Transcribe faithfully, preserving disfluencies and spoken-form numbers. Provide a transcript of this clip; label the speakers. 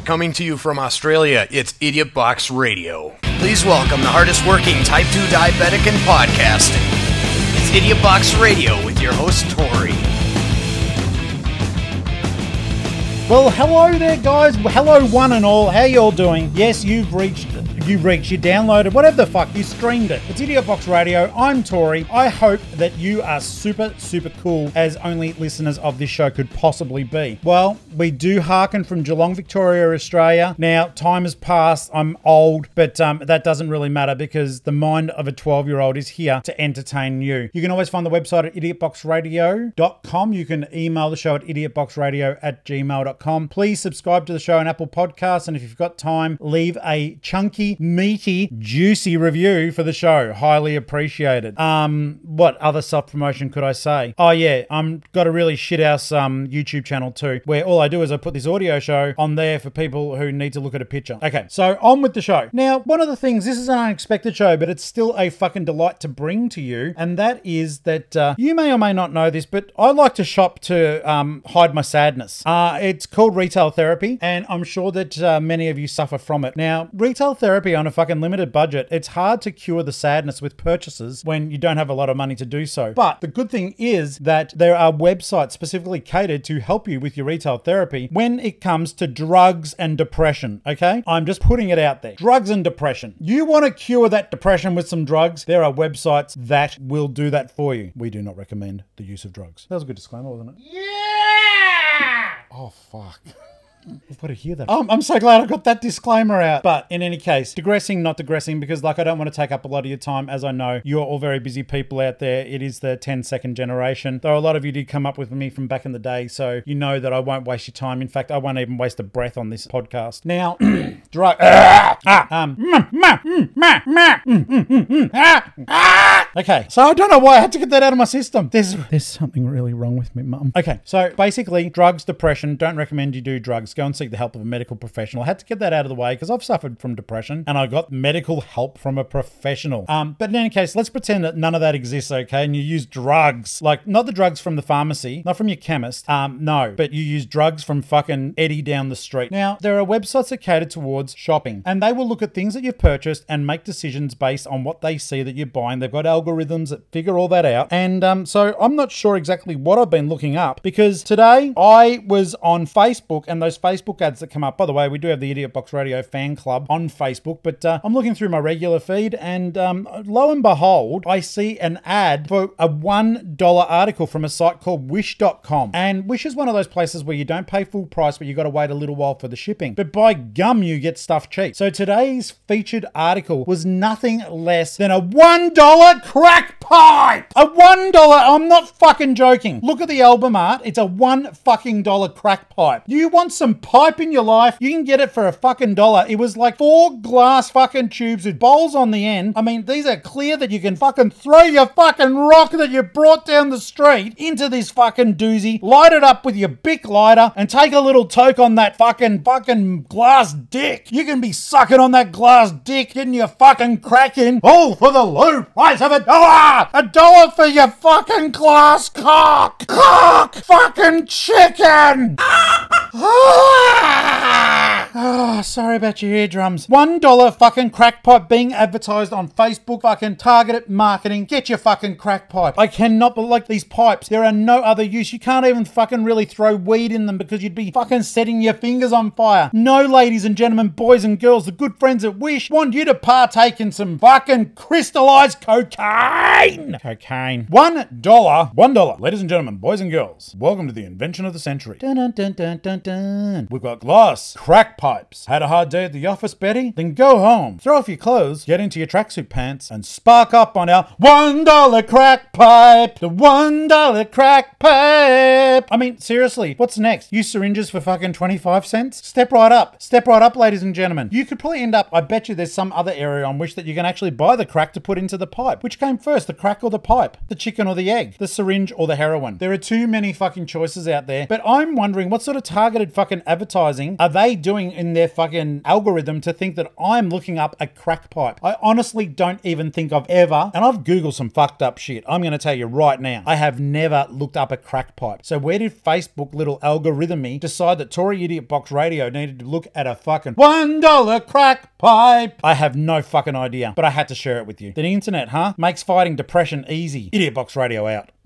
Speaker 1: Coming to you from Australia, it's Idiot Box Radio. Please welcome the hardest working Type two diabetic in podcasting. It's Idiot Box Radio with your host, Tori.
Speaker 2: Well, hello there, guys. Hello, one and all. How you all doing? Yes, you've reached, you've reached, you downloaded, whatever the fuck, you streamed it. It's Idiot Box Radio. I'm Tori. I hope that you are super, super cool, as only listeners of this show could possibly be. Well, we do hearken from Geelong, Victoria, Australia. Now, time has passed. I'm old, but um, that doesn't really matter because the mind of a twelve-year-old is here to entertain you. You can always find the website at idiot box radio dot com. You can email the show at idiot box radio at gmail dot com. Please subscribe to the show on Apple Podcasts, and if you've got time, leave a chunky, meaty, juicy review for the show. Highly appreciated. Um, what other self-promotion could I say? Oh yeah, I'm got a really shit-house um, YouTube channel too, where all I do is I put this audio show on there for people who need to look at a picture. Okay, so on with the show. Now, one of the things, this is an unexpected show, but it's still a fucking delight to bring to you, and that is that uh, you may or may not know this, but I like to shop to um, hide my sadness. Uh, it's called retail therapy, and I'm sure that uh, many of you suffer from it. Now, retail therapy on a fucking limited budget, it's hard to cure the sadness with purchases when you don't have a lot of money to do so. But the good thing is that there are websites specifically catered to help you with your retail therapy when it comes to drugs and depression, okay? I'm just putting it out there. Drugs and depression. You want to cure that depression with some drugs? There are websites that will do that for you. We do not recommend the use of drugs. That was a good disclaimer, wasn't it? Yeah! Oh, fuck. I've got to hear that. Um, I'm so glad I got that disclaimer out. But in any case, digressing, not digressing, because like I don't want to take up a lot of your time, as I know you're all very busy people out there. It is the ten second generation. Though a lot of you did come up with me from back in the day, so you know that I won't waste your time. In fact, I won't even waste a breath on this podcast. Now, drug. um. Okay, so I don't know why I had to get that out of my system. There's there's something really wrong with me, Mum. Okay, so basically, drugs, depression. Don't recommend you do drugs. Go and seek the help of a medical professional. I had to get that out of the way because I've suffered from depression and I got medical help from a professional. Um, but in any case, let's pretend that none of that exists, okay? And you use drugs, like not the drugs from the pharmacy, not from your chemist. Um, no, but you use drugs from fucking Eddie down the street. Now, there are websites that cater towards shopping, and they will look at things that you've purchased and make decisions based on what they see that you're buying. They've got algorithms that figure all that out. And um, so I'm not sure exactly what I've been looking up because today I was on Facebook, and those Facebook ads that come up, by the way, we do have the Idiot Box Radio fan club on Facebook, but uh, I'm looking through my regular feed, and um, lo and behold, I see an ad for a one dollar article from a site called wish dot com. And Wish is one of those places where you don't pay full price, but you got to wait a little while for the shipping. But by gum, you get stuff cheap. So today's featured article was nothing less than a one dollar crack pipe. A one dollar, I'm not fucking joking. Look at the album art. It's a one fucking dollar crack pipe. You want some pipe in your life? You can get it for a fucking dollar. It was like four glass fucking tubes with bowls on the end. I mean, these are clear that you can fucking throw your fucking rock that you brought down the street into this fucking doozy, light it up with your Bic lighter, and take a little toke on that fucking fucking glass dick. You can be sucking on that glass dick, getting your fucking crack in, all for the low price of a dollar. A dollar for your fucking glass cock. Cock fucking chicken. Oh, sorry about your eardrums. One dollar fucking crack pipe being advertised on Facebook. Fucking targeted marketing. Get your fucking crack pipe. I cannot believe like these pipes. There are no other use. You can't even fucking really throw weed in them because you'd be fucking setting your fingers on fire. No, ladies and gentlemen, boys and girls, the good friends at Wish want you to partake in some fucking crystallized cocaine. Cocaine. One dollar. One dollar. Ladies and gentlemen, boys and girls, welcome to the invention of the century. Dun, dun, dun, dun, dun, dun. We've got glass, crack pipes. Had a hard day at the office, Betty? Then go home, throw off your clothes, get into your tracksuit pants, and spark up on our one dollar crack pipe. The one dollar crack pipe. I mean, seriously, what's next? Use syringes for fucking twenty-five cents? Step right up. Step right up, ladies and gentlemen. You could probably end up, I bet you there's some other area on which that you can actually buy the crack to put into the pipe. Which came first, the crack or the pipe? The chicken or the egg? The syringe or the heroin? There are too many fucking choices out there, but I'm wondering what sort of targeted fucking advertising are they doing in their fucking algorithm to think that I'm looking up a crack pipe. I honestly don't even think I've ever, and I've Googled some fucked up shit. I'm going to tell you right now, I have never looked up a crack pipe. So where did Facebook little algorithmy decide that Tory Idiot Box Radio needed to look at a fucking one dollar crack pipe? I have no fucking idea, but I had to share it with you. The internet, huh? Makes fighting depression easy. Idiot Box Radio out.